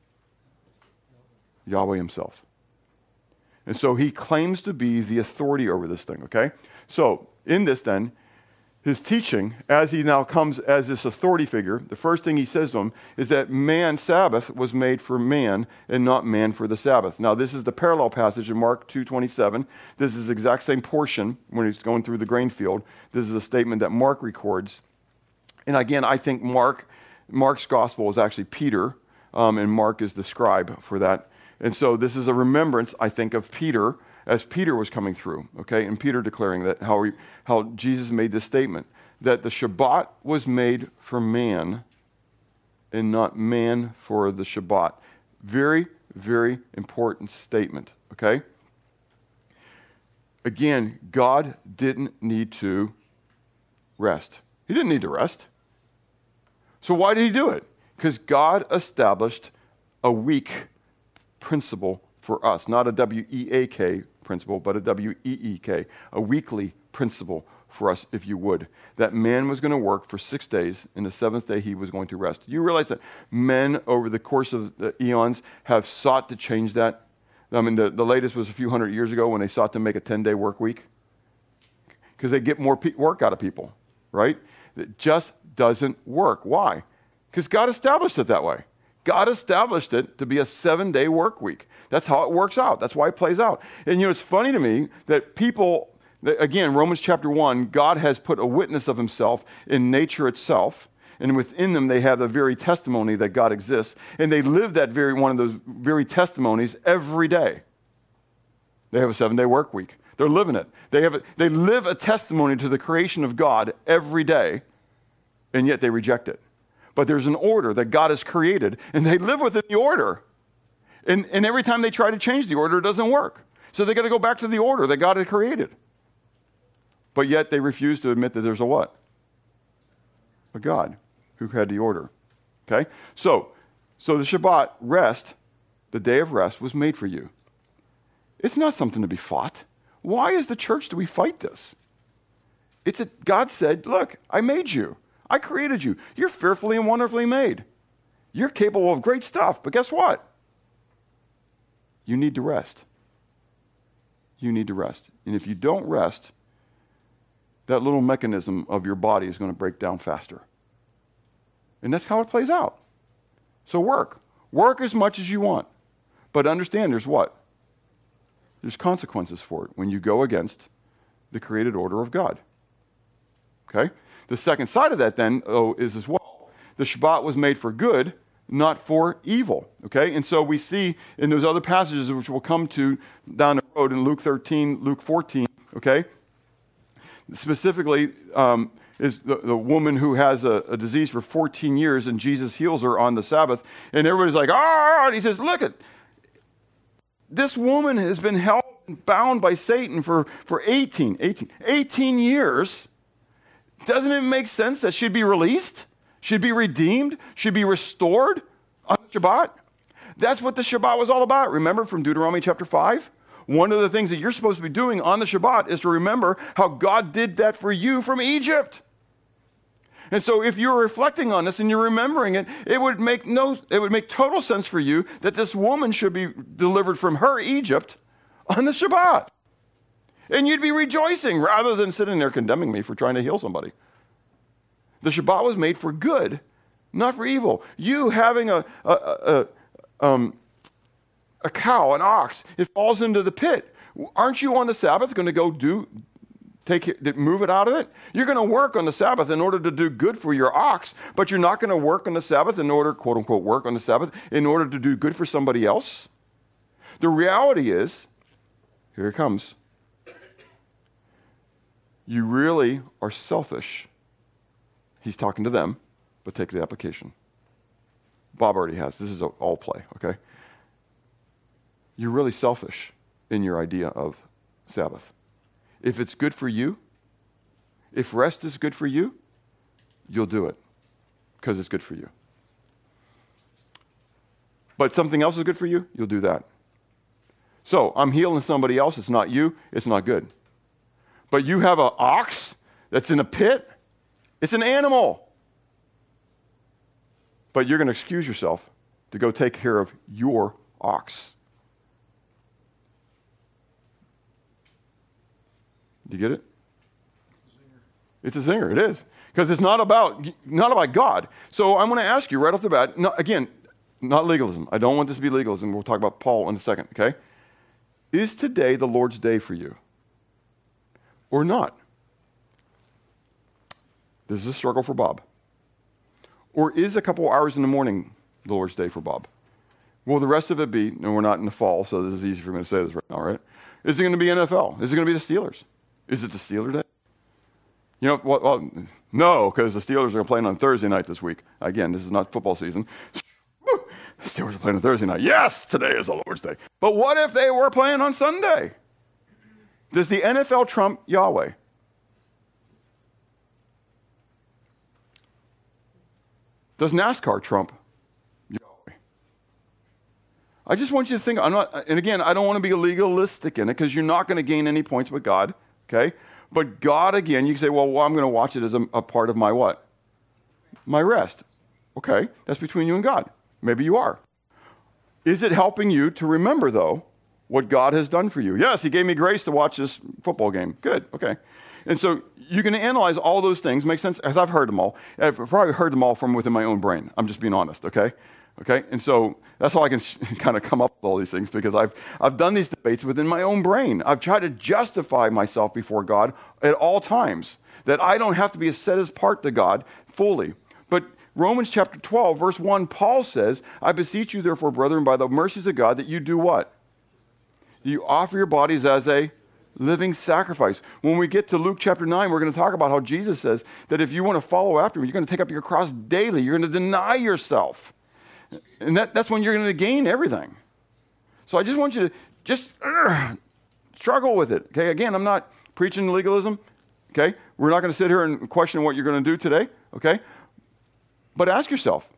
Yahweh himself. And so he claims to be the authority over this thing, okay? So in this then, his teaching, as he now comes as this authority figure, the first thing he says to him is that man's Sabbath was made for man and not man for the Sabbath. Now, this is the parallel passage in Mark 2:27. This is the exact same portion when he's going through the grain field. This is a statement that Mark records. And again, I think Mark's gospel is actually Peter, and Mark is the scribe for that. And so this is a remembrance, I think, of Peter as Peter was coming through, okay? And Peter declaring that how Jesus made this statement, that the Shabbat was made for man and not man for the Shabbat. Very, very important statement, okay? Again, God didn't need to rest. He didn't need to rest. So why did he do it? Because God established a week principle for us, not a W-E-A-K principle, but a W-E-E-K, a weekly principle for us, if you would, that man was going to work for 6 days, and the seventh day he was going to rest. Do you realize that men over the course of the eons have sought to change that? I mean, the latest was a few hundred years ago when they sought to make a 10-day work week, because they get more work out of people, right? It just doesn't work. Why? Because God established it that way. God established it to be a 7-day work week. That's how it works out. That's why it plays out. And it's funny to me that people, again, Romans chapter 1, God has put a witness of himself in nature itself, and within them they have the very testimony that God exists, and they live that one of those very testimonies every day. They have a 7-day work week. They're living it. They live a testimony to the creation of God every day, and yet they reject it. But there's an order that God has created, and they live within the order. And every time they try to change the order, it doesn't work. So they got to go back to the order that God had created. But yet they refuse to admit that there's a what? A God who had the order. Okay? So the Shabbat, rest, the day of rest, was made for you. It's not something to be fought. Why as the church do we fight this? God said, look, I made you. I created you. You're fearfully and wonderfully made. You're capable of great stuff. But guess what? You need to rest. You need to rest. And if you don't rest, that little mechanism of your body is going to break down faster. And that's how it plays out. So work. Work as much as you want. But understand there's what? There's consequences for it when you go against the created order of God. Okay? The second side of that then is as well, the Shabbat was made for good, not for evil, okay? And so we see in those other passages, which we'll come to down the road in Luke 13, Luke 14, okay? Specifically, is the woman who has a disease for 14 years, and Jesus heals her on the Sabbath, and everybody's like, ah, and he says, look, this woman has been held and bound by Satan for 18 years. Doesn't it make sense that she'd be released, should be redeemed, should be restored on the Shabbat? That's what the Shabbat was all about. Remember from Deuteronomy chapter 5? One of the things that you're supposed to be doing on the Shabbat is to remember how God did that for you from Egypt. And so if you're reflecting on this and you're remembering it, it would make total sense for you that this woman should be delivered from her Egypt on the Shabbat. And you'd be rejoicing rather than sitting there condemning me for trying to heal somebody. The Shabbat was made for good, not for evil. You having a cow, an ox, it falls into the pit. Aren't you on the Sabbath going to go move it out of it? You're going to work on the Sabbath in order to do good for your ox, but you're not going to work on the Sabbath in order, quote unquote, work on the Sabbath in order to do good for somebody else. The reality is, here it comes. You really are selfish. He's talking to them, but take the application. Bob already has. This is all play, okay? You're really selfish in your idea of Sabbath. If it's good for you, if rest is good for you, you'll do it because it's good for you. But something else is good for you, you'll do that. So I'm healing somebody else, it's not you, it's not good. But you have an ox that's in a pit, it's an animal. But you're going to excuse yourself to go take care of your ox. Do you get it? It's a zinger, it is. Because it's not about God. So I'm going to ask you right off the bat, again, not legalism. I don't want this to be legalism. We'll talk about Paul in a second, okay? Is today the Lord's day for you? Or not? This is a struggle for Bob. Or is a couple hours in the morning the Lord's day for Bob? Will the rest of it be, and we're not in the fall, so this is easy for me to say this right now, right? Is it going to be NFL? Is it going to be the Steelers? Is it the Steeler day? You know, well no, because the Steelers are playing on Thursday night this week. Again, this is not football season. The Steelers are playing on Thursday night. Yes, today is the Lord's day. But what if they were playing on Sunday? Does the NFL trump Yahweh? Does NASCAR trump Yahweh? I just want you to think, and again, I don't want to be legalistic in it because you're not going to gain any points with God, okay? But God, again, you can say, well, I'm going to watch it as a part of my what? My rest. Okay, that's between you and God. Maybe you are. Is it helping you to remember, though, what God has done for you? Yes, he gave me grace to watch this football game. Good, okay. And so you're going to analyze all those things, make sense, as I've heard them all. I've probably heard them all from within my own brain. I'm just being honest, okay? Okay, and so that's how I can kind of come up with all these things because I've done these debates within my own brain. I've tried to justify myself before God at all times, that I don't have to be a set apart to God fully. But Romans chapter 12, verse 1, Paul says, I beseech you therefore, brethren, by the mercies of God, that you do what? You offer your bodies as a living sacrifice. When we get to Luke chapter 9, we're going to talk about how Jesus says that if you want to follow after him, you're going to take up your cross daily. You're going to deny yourself. And that's when you're going to gain everything. So I just want you to just struggle with it. Okay, again, I'm not preaching legalism. Okay, we're not going to sit here and question what you're going to do today. Okay, but ask yourself,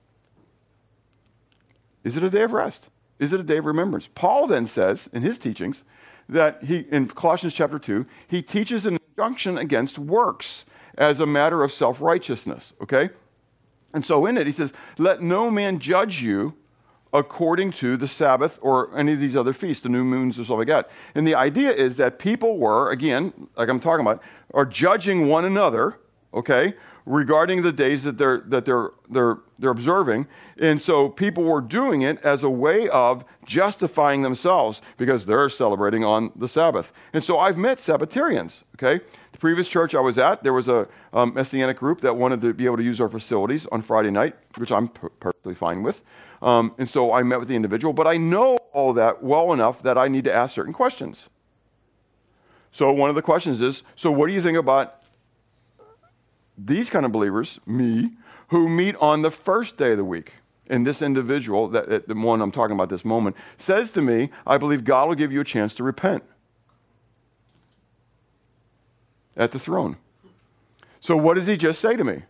is it a day of rest? Is it a day of remembrance? Paul then says in his teachings that in Colossians chapter 2, he teaches an injunction against works as a matter of self-righteousness. Okay. And so in it, he says, let no man judge you according to the Sabbath or any of these other feasts, the new moons or stuff like that. And the idea is that people were, again, like I'm talking about, are judging one another, okay, regarding the days that they're observing. And so people were doing it as a way of justifying themselves because they're celebrating on the Sabbath. And so I've met Sabbatarians, okay? The previous church I was at, there was a Messianic group that wanted to be able to use our facilities on Friday night, which I'm perfectly fine with. And so I met with the individual, but I know all that well enough that I need to ask certain questions. So one of the questions is, so what do you think about these kind of believers, me, who meet on the first day of the week? And this individual, the one I'm talking about this moment, says to me, I believe God will give you a chance to repent at the throne. So what does he just say to me?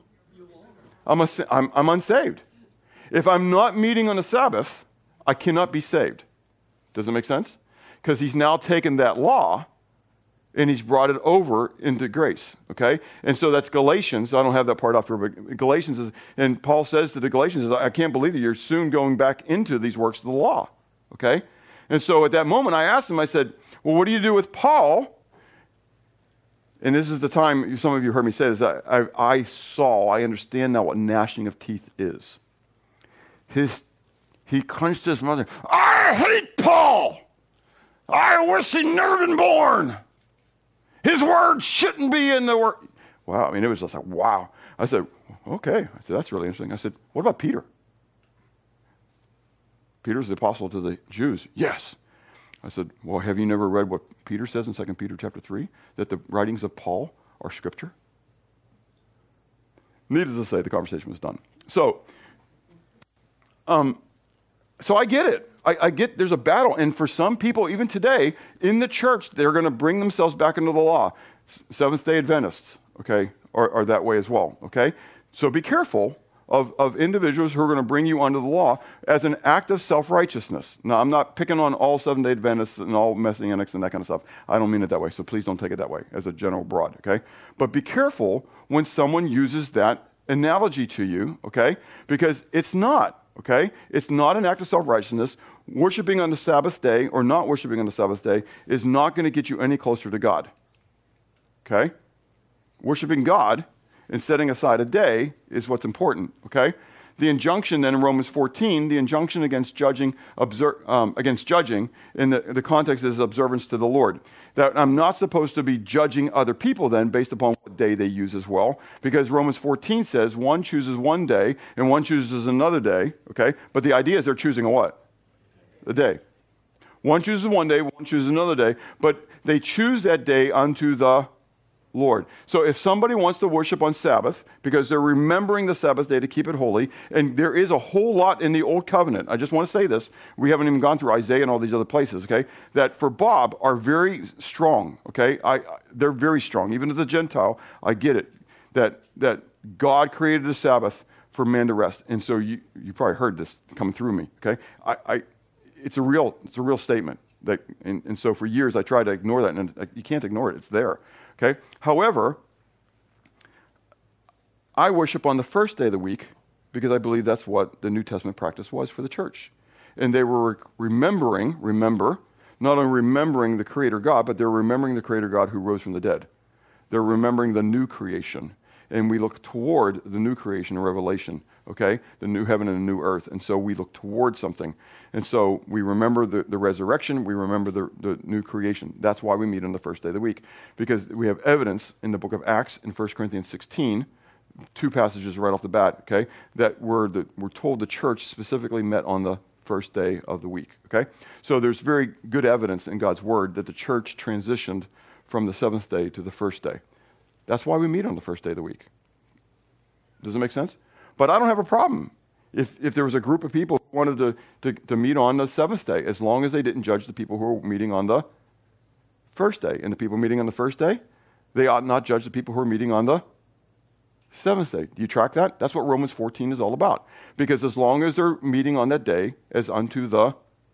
I'm unsaved. If I'm not meeting on the Sabbath, I cannot be saved. Does it make sense? Because he's now taken that law and he's brought it over into grace, okay? And so that's Galatians. I don't have that part off here, but Galatians is, and Paul says to the Galatians, I can't believe that you're soon going back into these works of the law, okay? And so at that moment, I asked him, I said, well, what do you do with Paul? And this is the time, some of you heard me say this, I understand now what gnashing of teeth is. He clenched his mother. I hate Paul. I wish he'd never been born. His word shouldn't be in the word. Wow, I mean, it was just like, wow. I said, okay. I said, that's really interesting. I said, what about Peter? Peter's the apostle to the Jews. Yes. I said, well, have you never read what Peter says in 2 Peter chapter 3? That the writings of Paul are scripture? Needless to say, the conversation was done. So, So I get it. I get there's a battle. And for some people, even today, in the church, they're going to bring themselves back into the law. Seventh-day Adventists, okay, are that way as well, okay? So be careful of individuals who are going to bring you under the law as an act of self-righteousness. Now, I'm not picking on all Seventh-day Adventists and all Messianics and that kind of stuff. I don't mean it that way, so please don't take it that way as a general broad, okay? But be careful when someone uses that analogy to you, okay? Because it's not, okay? It's not an act of self-righteousness. Worshiping on the Sabbath day or not worshiping on the Sabbath day is not going to get you any closer to God, okay? Worshiping God and setting aside a day is what's important, okay? The injunction then in Romans 14, the injunction against judging in the context is observance to the Lord. That I'm not supposed to be judging other people then based upon what day they use as well, because Romans 14 says one chooses one day and one chooses another day, okay? But the idea is they're choosing a what? A day. One chooses one day, one chooses another day, but they choose that day unto the Lord. So if somebody wants to worship on Sabbath because they're remembering the Sabbath day to keep it holy, and there is a whole lot in the Old Covenant, I just want to say this, we haven't even gone through Isaiah and all these other places, okay, that for Bob are very strong, okay? They're very strong. Even as a Gentile, I get it, that God created a Sabbath for man to rest. And so you probably heard this coming through me, okay? It's a real statement. And so for years I tried to ignore that, and you can't ignore it. It's there. Okay. However, I worship on the first day of the week because I believe that's what the New Testament practice was for the church. And they were remember, not only remembering the Creator God, but they're remembering the Creator God who rose from the dead. They're remembering the new creation. And we look toward the new creation in Revelation, okay? The new heaven and the new earth. And so we look toward something. And so we remember the resurrection. We remember the new creation. That's why we meet on the first day of the week. Because we have evidence in the book of Acts in 1 Corinthians 16, two passages right off the bat, okay? That we're told the church specifically met on the first day of the week, okay? So there's very good evidence in God's word that the church transitioned from the seventh day to the first day. That's why we meet on the first day of the week. Does it make sense? But I don't have a problem if there was a group of people who wanted to meet on the seventh day, as long as they didn't judge the people who were meeting on the first day. And the people meeting on the first day, they ought not judge the people who are meeting on the seventh day. Do you track that? That's what Romans 14 is all about. Because as long as they're meeting on that day as unto the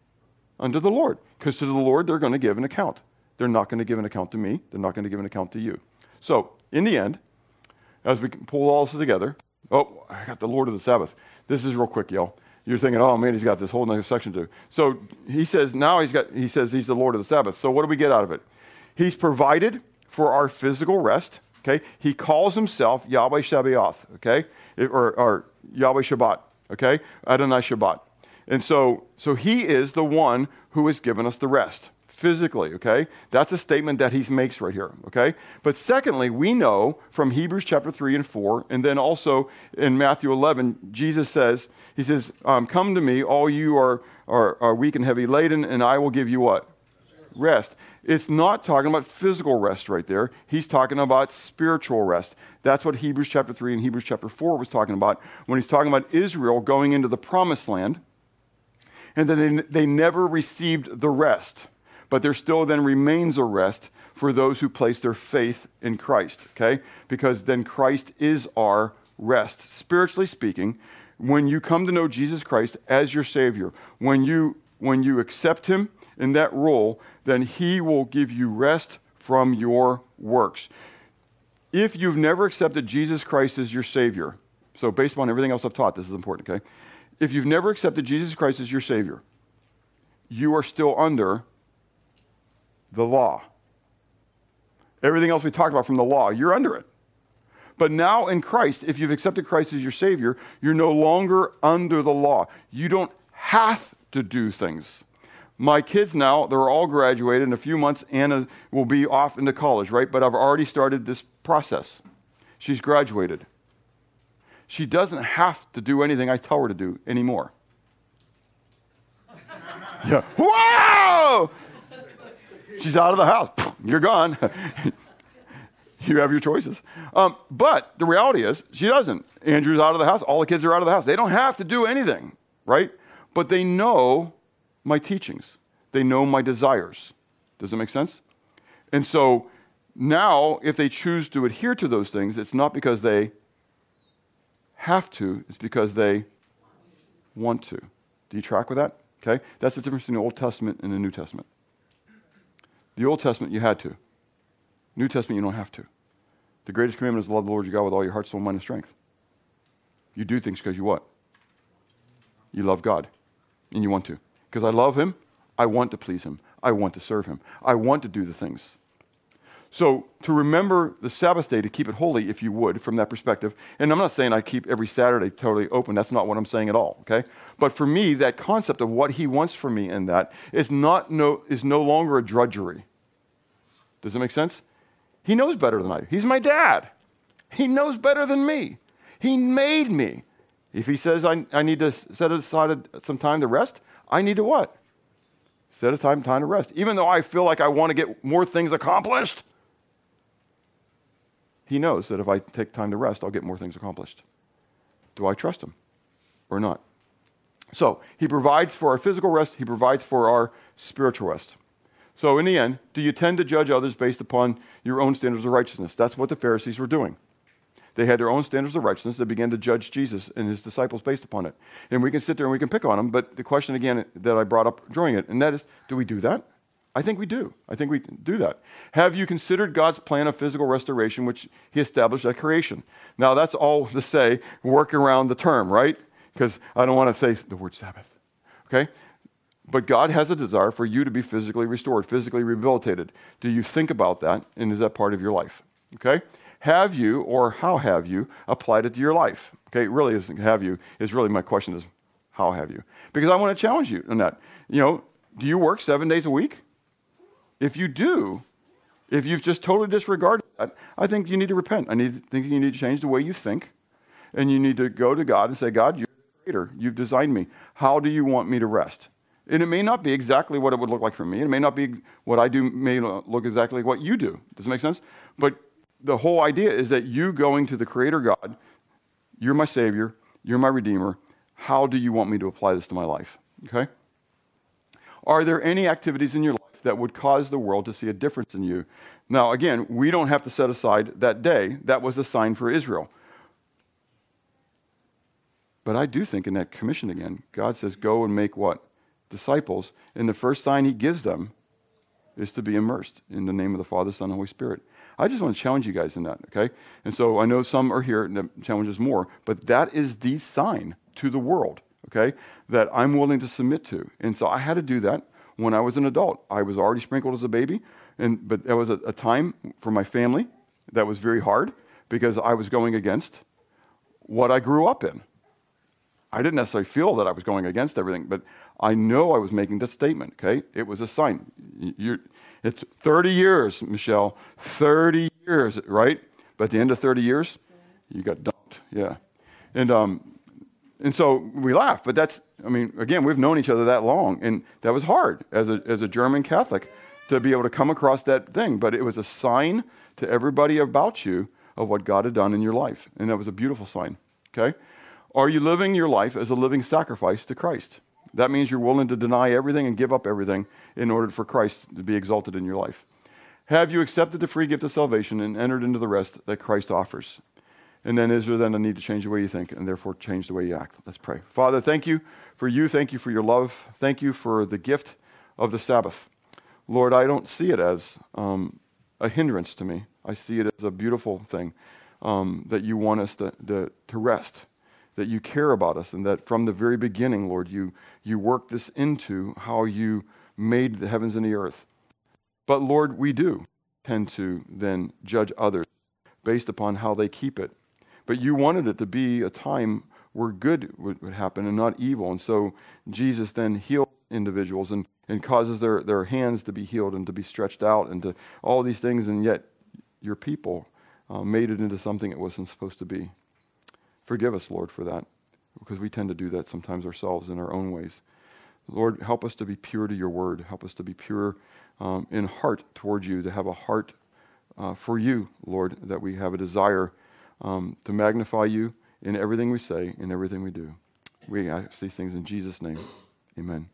Lord. Because to the Lord, they're going to give an account. They're not going to give an account to me. They're not going to give an account to you. So, in the end, as we pull all this together, I got the Lord of the Sabbath. This is real quick, y'all. You're thinking, oh man, he's got this whole next section to do. So he says he's the Lord of the Sabbath. So what do we get out of it? He's provided for our physical rest. Okay, he calls himself Yahweh Shabbaoth. Okay, or Yahweh Shabbat. Okay, Adonai Shabbat. And so he is the one who has given us the rest. Physically, okay? That's a statement that he makes right here, okay? But secondly, we know from Hebrews chapter 3 and 4, and then also in Matthew 11, Jesus says, he says, come to me, all you are weak and heavy laden, and I will give you what? Rest. It's not talking about physical rest right there. He's talking about spiritual rest. That's what Hebrews chapter 3 and Hebrews chapter 4 was talking about when he's talking about Israel going into the promised land, and then they never received the rest. But there still then remains a rest for those who place their faith in Christ, okay? Because then Christ is our rest. Spiritually speaking, when you come to know Jesus Christ as your Savior, when you accept him in that role, then he will give you rest from your works. If you've never accepted Jesus Christ as your Savior, so based on everything else I've taught, this is important, okay? If you've never accepted Jesus Christ as your Savior, you are still under the law. Everything else we talked about from the law, you're under it. But now in Christ, if you've accepted Christ as your Savior, you're no longer under the law. You don't have to do things. My kids now, they're all graduated. In a few months, Anna will be off into college, right? But I've already started this process. She's graduated. She doesn't have to do anything I tell her to do anymore. Yeah. Whoa! She's out of the house. You're gone. You have your choices. But the reality is, she doesn't. Andrew's out of the house. All the kids are out of the house. They don't have to do anything, right? but they know my teachings. They know my desires. Does that make sense? And so now, if they choose to adhere to those things, it's not because they have to, it's because they want to. Do you track with that? Okay? That's the difference between the Old Testament and the New Testament. The Old Testament, you had to. New Testament, you don't have to. The greatest commandment is to love the Lord your God with all your heart, soul, mind, and strength. You do things because you what? You love God. And you want to. Because I love him, I want to please him. I want to serve him. I want to do the things. So to remember the Sabbath day, to keep it holy, if you would, from that perspective, and I'm not saying I keep every Saturday totally open. That's not what I'm saying at all, okay? But for me, that concept of what he wants from me in that is no longer a drudgery. Does that make sense? He knows better than I do. He's my dad. He knows better than me. He made me. If he says I need to set aside some time to rest, I need to what? Set aside time to rest. Even though I feel like I want to get more things accomplished, he knows that if I take time to rest, I'll get more things accomplished. Do I trust him or not? So he provides for our physical rest. He provides for our spiritual rest. So in the end, do you tend to judge others based upon your own standards of righteousness? That's what the Pharisees were doing. They had their own standards of righteousness. They began to judge Jesus and his disciples based upon it. And we can sit there and we can pick on them, but the question again that I brought up during it, and that is, do we do that? I think we do. I think we do that. Have you considered God's plan of physical restoration, which he established at creation? Now, that's all to say, work around the term, right? Because I don't want to say the word Sabbath, okay? But God has a desire for you to be physically restored, physically rehabilitated. Do you think about that, and is that part of your life, okay? Have you, or how have you, applied it to your life? Okay, it really isn't have you. It's really my question is, how have you? Because I want to challenge you on that. You know, do you work 7 days a week? If you do, if you've just totally disregarded that, I think you need to repent. think you need to change the way you think. And you need to go to God and say, God, you're the creator. You've designed me. How do you want me to rest? And it may not be exactly what it would look like for me. It may not be what I do, may not look exactly like what you do. Does it make sense? But the whole idea is that you going to the Creator God, you're my Savior, you're my Redeemer. How do you want me to apply this to my life? Okay? Are there any activities in your life that would cause the world to see a difference in you? Now, again, we don't have to set aside that day. That was a sign for Israel. But I do think in that commission again, God says, go and make what? Disciples. And the first sign he gives them is to be immersed in the name of the Father, Son, and Holy Spirit. I just want to challenge you guys in that, okay? And so I know some are here and that challenges more, but that is the sign to the world, okay, that I'm willing to submit to. And so I had to do that when I was an adult. I was already sprinkled as a baby, but there was a time for my family that was very hard because I was going against what I grew up in. I didn't necessarily feel that I was going against everything, but I know I was making that statement, okay? It was a sign. It's 30 years, Michelle, 30 years, right? But at the end of 30 years, you got dumped, yeah. And so we laugh, but that's, I mean, again, we've known each other that long, and that was hard as a German Catholic to be able to come across that thing, but it was a sign to everybody about you of what God had done in your life, and that was a beautiful sign, okay? Are you living your life as a living sacrifice to Christ? That means you're willing to deny everything and give up everything in order for Christ to be exalted in your life. Have you accepted the free gift of salvation and entered into the rest that Christ offers? And then is there then a need to change the way you think and therefore change the way you act? Let's pray. Father, thank you for you. Thank you for your love. Thank you for the gift of the Sabbath. Lord, I don't see it as a hindrance to me. I see it as a beautiful thing that you want us to rest, that you care about us, and that from the very beginning, Lord, you worked this into how you made the heavens and the earth. But Lord, we do tend to then judge others based upon how they keep it. But you wanted it to be a time where good would happen and not evil. And so Jesus then heals individuals and causes their hands to be healed and to be stretched out and to all these things, and yet your people made it into something it wasn't supposed to be. Forgive us, Lord, for that, because we tend to do that sometimes ourselves in our own ways. Lord, help us to be pure to your word. Help us to be pure in heart toward you, to have a heart for you, Lord, that we have a desire to magnify you in everything we say, in everything we do. We ask these things in Jesus' name. Amen.